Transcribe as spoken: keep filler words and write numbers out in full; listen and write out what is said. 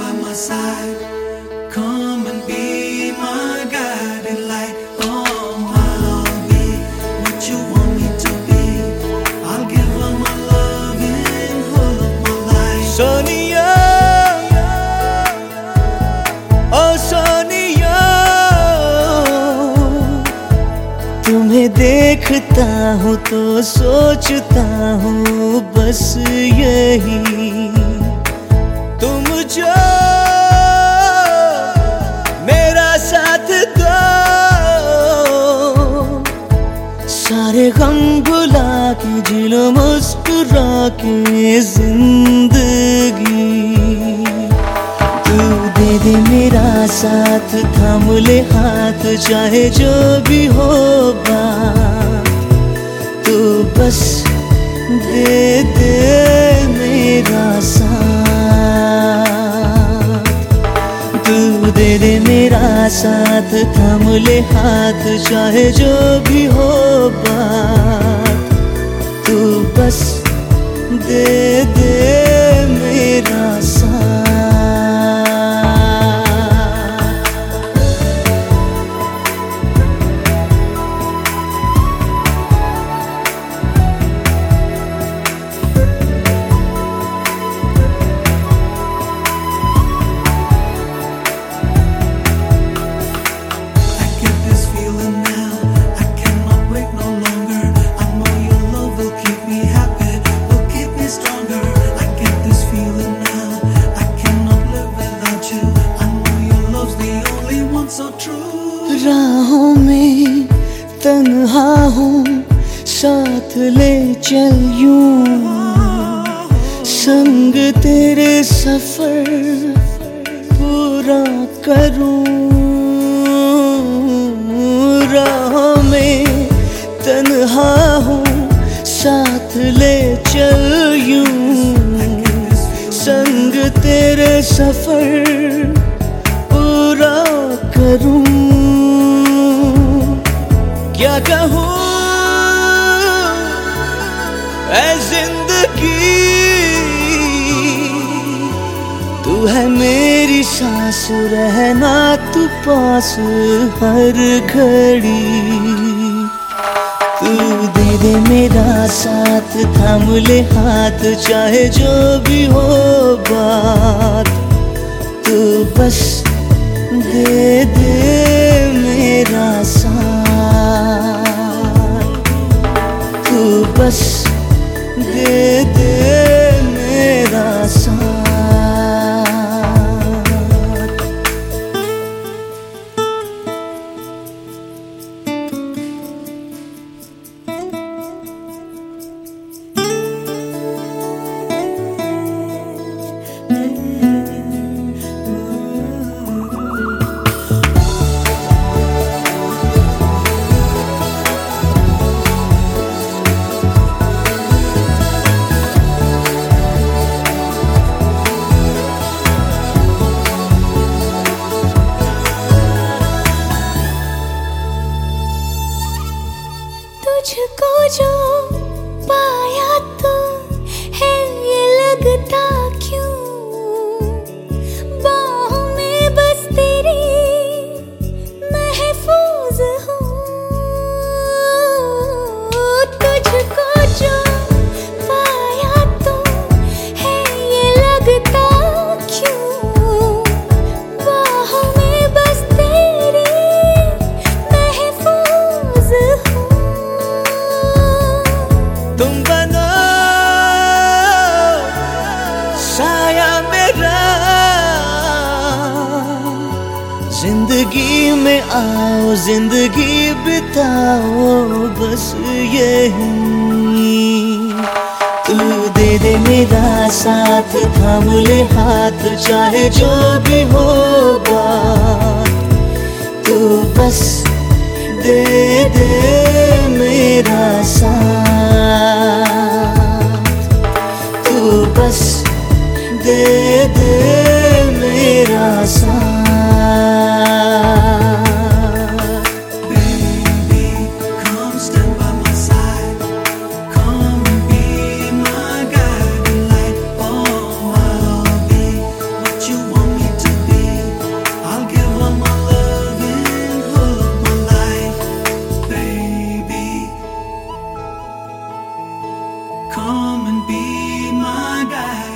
by my side. Come and be my guiding light. Oh, I'll be what you want me to be. I'll give all my love in all of my life. Sonia, ओ सोनिया, तुम्हें देखता हूँ तो सोचता हूँ बस यही, तुम जो मेरा साथ दो, सारे गम भुला के जी लो मुस्कुरा के जिंदगी। तू दे दे मेरा साथ, थाम ले हाथ, चाहे जो भी हो बात, तू बस दे दे मेरा साथ। तू दे दे मेरा साथ, थाम ले हाथ, चाहे जो भी हो बात, तू बस दे दे मेरा साथ। So true. राहों में तन्हा हूँ, साथ ले चल यूं, संग तेरे सफर पूरा करूं। राहों में तन्हा हूँ, साथ ले चल यूं, संग तेरे सफर पूरा करूं। क्या कहूँ ऐ जिंदगी, तू है मेरी सांस, रहना तू पास हर घड़ी। तू दे दे मेरा साथ, थाम ले हाथ, चाहे जो भी हो बात, तू बस दे दे मेरा साथ। तू बस दे दे मेरा साथ। तुझको जो पाया तो है ये लगता क्यों, बाहों में बस तेरी महफूज हूँ। तुझको जो पाया तो है ये लगता क्यों, बाहों में बस तेरी महफूज हूँ। तुम बनो साया मेरा, जिंदगी में आओ, जिंदगी बिताओ बस यही। तू दे दे मेरा साथ, थाम ले हाथ, चाहे जो भी हो बात, तू बस दे दे मेरा साथ। तू बस दे दे मेरा साथ। Baby, come stand by my side. Come and be my guiding light. Oh, I'll be what you want me Come and be my guide.